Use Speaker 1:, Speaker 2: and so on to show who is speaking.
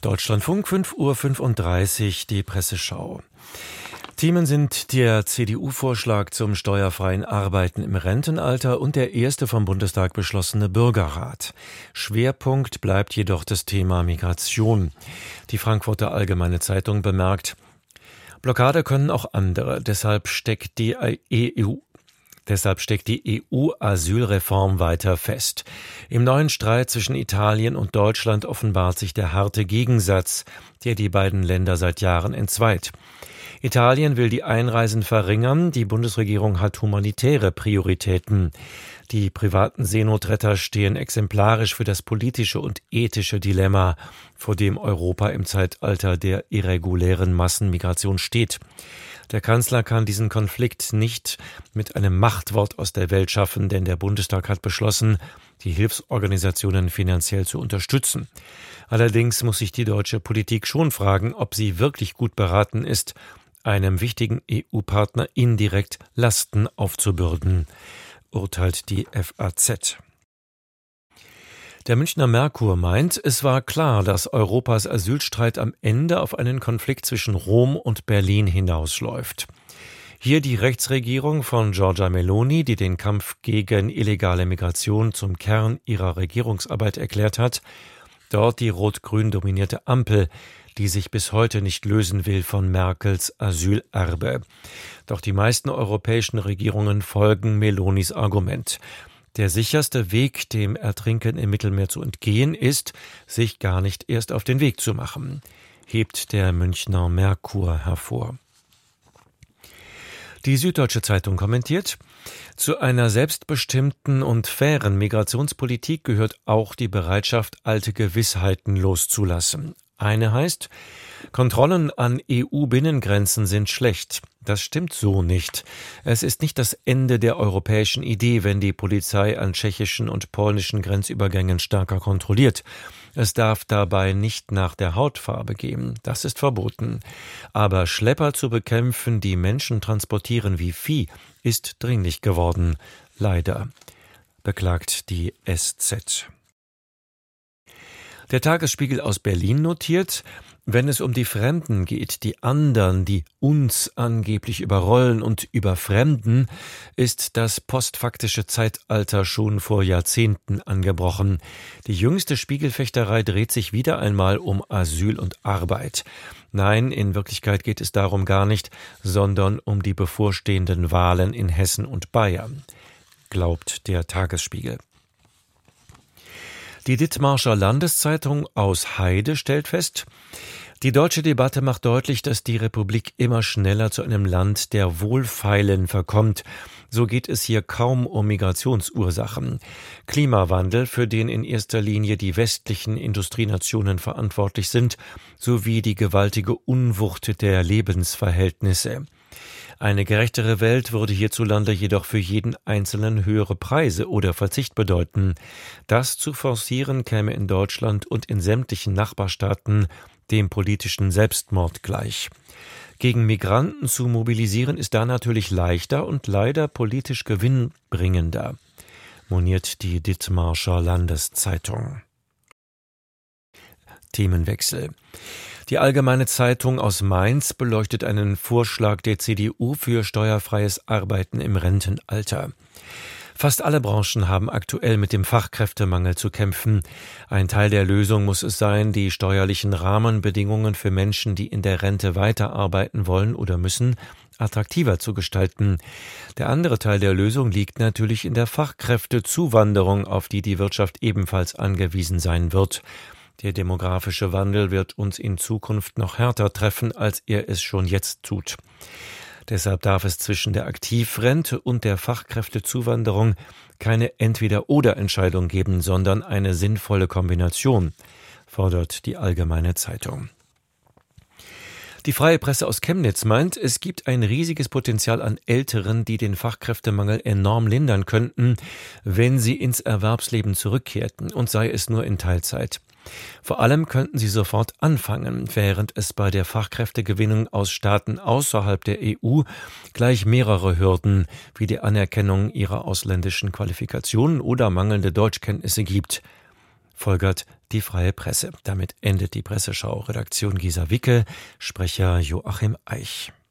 Speaker 1: Deutschlandfunk 5:35 Uhr, die Presseschau. Themen sind der CDU-Vorschlag zum steuerfreien Arbeiten im Rentenalter und der erste vom Bundestag beschlossene Bürgerrat. Schwerpunkt bleibt jedoch das Thema Migration. Die Frankfurter Allgemeine Zeitung bemerkt: Blockade können auch andere, deshalb steckt die EU-Asylreform weiter fest. Im neuen Streit zwischen Italien und Deutschland offenbart sich der harte Gegensatz, der die beiden Länder seit Jahren entzweit. Italien will die Einreisen verringern, die Bundesregierung hat humanitäre Prioritäten. Die privaten Seenotretter stehen exemplarisch für das politische und ethische Dilemma, vor dem Europa im Zeitalter der irregulären Massenmigration steht. Der Kanzler kann diesen Konflikt nicht mit einem Machtwort aus der Welt schaffen, denn der Bundestag hat beschlossen, die Hilfsorganisationen finanziell zu unterstützen. Allerdings muss sich die deutsche Politik schon fragen, ob sie wirklich gut beraten ist, einem wichtigen EU-Partner indirekt Lasten aufzubürden, urteilt die FAZ. Der Münchner Merkur meint, es war klar, dass Europas Asylstreit am Ende auf einen Konflikt zwischen Rom und Berlin hinausläuft. Hier die Rechtsregierung von Giorgia Meloni, die den Kampf gegen illegale Migration zum Kern ihrer Regierungsarbeit erklärt hat. Dort die rot-grün dominierte Ampel, die sich bis heute nicht lösen will von Merkels Asylerbe. Doch die meisten europäischen Regierungen folgen Melonis Argument. Der sicherste Weg, dem Ertrinken im Mittelmeer zu entgehen, ist, sich gar nicht erst auf den Weg zu machen, hebt der Münchner Merkur hervor. Die Süddeutsche Zeitung kommentiert: Zu einer selbstbestimmten und fairen Migrationspolitik gehört auch die Bereitschaft, alte Gewissheiten loszulassen. Eine heißt: Kontrollen an EU-Binnengrenzen sind schlecht. Das stimmt so nicht. Es ist nicht das Ende der europäischen Idee, wenn die Polizei an tschechischen und polnischen Grenzübergängen stärker kontrolliert. Es darf dabei nicht nach der Hautfarbe gehen. Das ist verboten. Aber Schlepper zu bekämpfen, die Menschen transportieren wie Vieh, ist dringlich geworden. Leider, beklagt die SZ. Der Tagesspiegel aus Berlin notiert: Wenn es um die Fremden geht, die anderen, die uns angeblich überrollen und überfremden, ist das postfaktische Zeitalter schon vor Jahrzehnten angebrochen. Die jüngste Spiegelfechterei dreht sich wieder einmal um Asyl und Arbeit. Nein, in Wirklichkeit geht es darum gar nicht, sondern um die bevorstehenden Wahlen in Hessen und Bayern, glaubt der Tagesspiegel. Die Dithmarscher Landeszeitung aus Heide stellt fest: Die deutsche Debatte macht deutlich, dass die Republik immer schneller zu einem Land der Wohlfeilen verkommt. So geht es hier kaum um Migrationsursachen. Klimawandel, für den in erster Linie die westlichen Industrienationen verantwortlich sind, sowie die gewaltige Unwucht der Lebensverhältnisse. Eine gerechtere Welt würde hierzulande jedoch für jeden Einzelnen höhere Preise oder Verzicht bedeuten. Das zu forcieren käme in Deutschland und in sämtlichen Nachbarstaaten dem politischen Selbstmord gleich. Gegen Migranten zu mobilisieren ist da natürlich leichter und leider politisch gewinnbringender, moniert die Dithmarscher Landeszeitung. Themenwechsel. Die Allgemeine Zeitung aus Mainz beleuchtet einen Vorschlag der CDU für steuerfreies Arbeiten im Rentenalter. Fast alle Branchen haben aktuell mit dem Fachkräftemangel zu kämpfen. Ein Teil der Lösung muss es sein, die steuerlichen Rahmenbedingungen für Menschen, die in der Rente weiterarbeiten wollen oder müssen, attraktiver zu gestalten. Der andere Teil der Lösung liegt natürlich in der Fachkräftezuwanderung, auf die die Wirtschaft ebenfalls angewiesen sein wird. Der demografische Wandel wird uns in Zukunft noch härter treffen, als er es schon jetzt tut. Deshalb darf es zwischen der Aktivrente und der Fachkräftezuwanderung keine Entweder-oder-Entscheidung geben, sondern eine sinnvolle Kombination, fordert die Allgemeine Zeitung. Die Freie Presse aus Chemnitz meint, es gibt ein riesiges Potenzial an Älteren, die den Fachkräftemangel enorm lindern könnten, wenn sie ins Erwerbsleben zurückkehrten, und sei es nur in Teilzeit. Vor allem könnten sie sofort anfangen, während es bei der Fachkräftegewinnung aus Staaten außerhalb der EU gleich mehrere Hürden wie die Anerkennung ihrer ausländischen Qualifikationen oder mangelnde Deutschkenntnisse gibt, folgert die freie Presse. Damit endet die Presseschau. Redaktion Gisa Wicke, Sprecher Joachim Eich.